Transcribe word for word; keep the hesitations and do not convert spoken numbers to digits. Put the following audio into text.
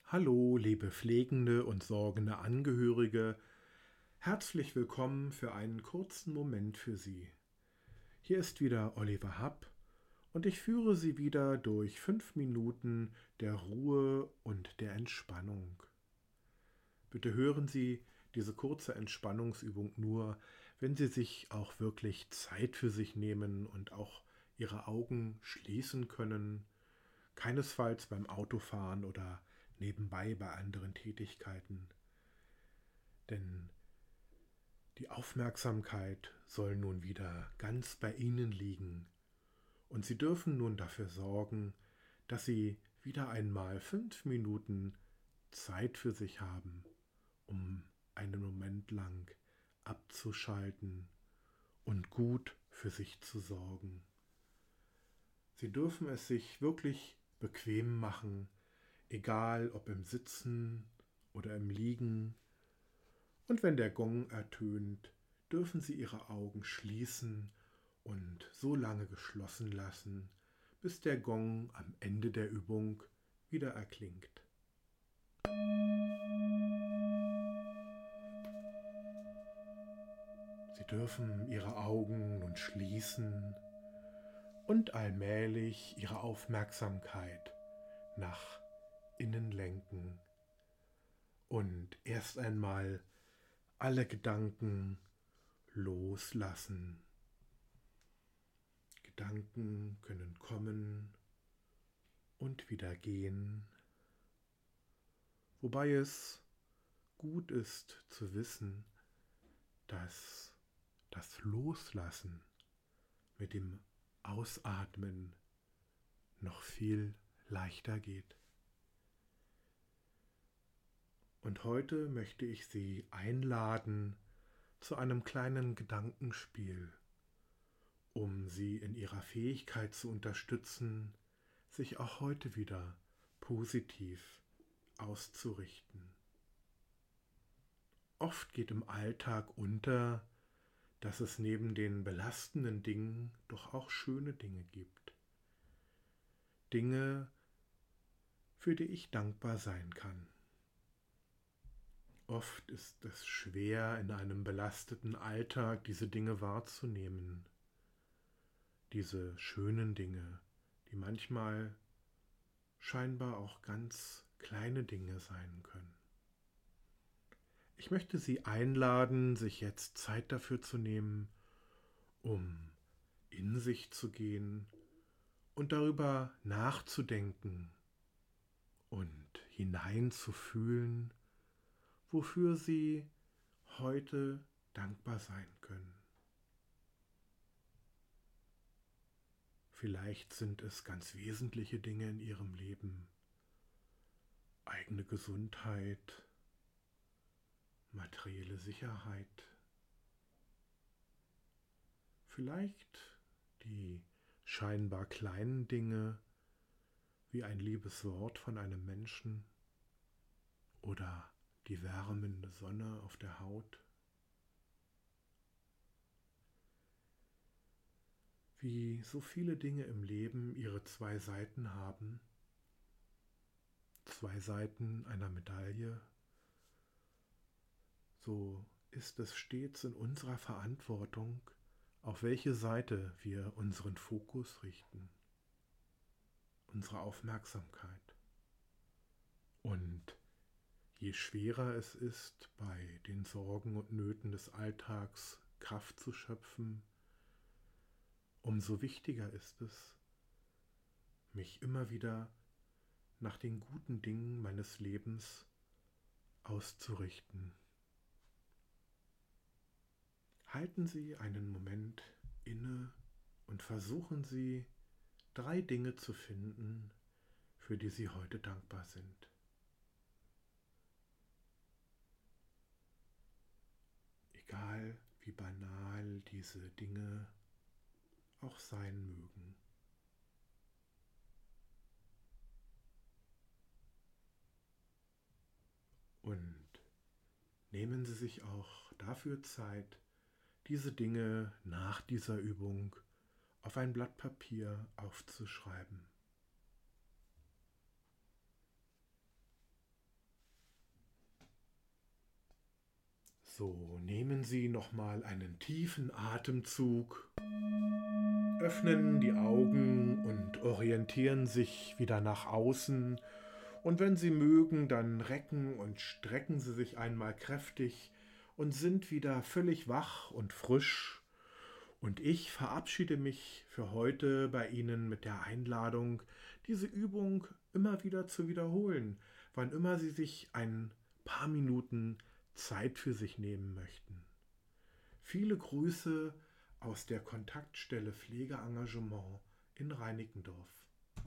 Hallo, liebe pflegende und sorgende Angehörige, herzlich willkommen für einen kurzen Moment für Sie. Hier ist wieder Oliver Happ und ich führe Sie wieder durch fünf Minuten der Ruhe und der Entspannung. Bitte hören Sie diese kurze Entspannungsübung nur, wenn Sie sich auch wirklich Zeit für sich nehmen und auch Ihre Augen schließen können, keinesfalls beim Autofahren oder nebenbei bei anderen Tätigkeiten. Denn die Aufmerksamkeit soll nun wieder ganz bei Ihnen liegen und Sie dürfen nun dafür sorgen, dass Sie wieder einmal fünf Minuten Zeit für sich haben, um einen Moment lang abzuschalten und gut für sich zu sorgen. Sie dürfen es sich wirklich bequem machen, egal ob im Sitzen oder im Liegen. Und wenn der Gong ertönt, dürfen Sie Ihre Augen schließen und so lange geschlossen lassen, bis der Gong am Ende der Übung wieder erklingt. Sie dürfen Ihre Augen nun schließen und allmählich Ihre Aufmerksamkeit nach innen lenken und erst einmal alle Gedanken loslassen. Gedanken können kommen und wieder gehen, wobei es gut ist zu wissen, dass das Loslassen mit dem Ausatmen noch viel leichter geht. Und heute möchte ich Sie einladen zu einem kleinen Gedankenspiel, um Sie in Ihrer Fähigkeit zu unterstützen, sich auch heute wieder positiv auszurichten. Oft geht im Alltag unter, dass es neben den belastenden Dingen doch auch schöne Dinge gibt. Dinge, für die ich dankbar sein kann. Oft ist es schwer, in einem belasteten Alltag diese Dinge wahrzunehmen. Diese schönen Dinge, die manchmal scheinbar auch ganz kleine Dinge sein können. Ich möchte Sie einladen, sich jetzt Zeit dafür zu nehmen, um in sich zu gehen und darüber nachzudenken und hineinzufühlen, wofür Sie heute dankbar sein können. Vielleicht sind es ganz wesentliche Dinge in Ihrem Leben, eigene Gesundheit, materielle Sicherheit, vielleicht die scheinbar kleinen Dinge wie ein liebes Wort von einem Menschen oder die wärmende Sonne auf der Haut. Wie so viele Dinge im Leben ihre zwei Seiten haben, zwei Seiten einer Medaille, so ist es stets in unserer Verantwortung, auf welche Seite wir unseren Fokus richten, unsere Aufmerksamkeit. Und je schwerer es ist, bei den Sorgen und Nöten des Alltags Kraft zu schöpfen, umso wichtiger ist es, mich immer wieder nach den guten Dingen meines Lebens auszurichten. Halten Sie einen Moment inne und versuchen Sie, drei Dinge zu finden, für die Sie heute dankbar sind. Egal wie banal diese Dinge auch sein mögen. Und nehmen Sie sich auch dafür Zeit, diese Dinge nach dieser Übung auf ein Blatt Papier aufzuschreiben. So, nehmen Sie nochmal einen tiefen Atemzug, öffnen die Augen und orientieren sich wieder nach außen. Und wenn Sie mögen, dann recken und strecken Sie sich einmal kräftig und sind wieder völlig wach und frisch. Und ich verabschiede mich für heute bei Ihnen mit der Einladung, diese Übung immer wieder zu wiederholen, wann immer Sie sich ein paar Minuten Zeit für sich nehmen möchten. Viele Grüße aus der Kontaktstelle Pflegeengagement in Reinickendorf.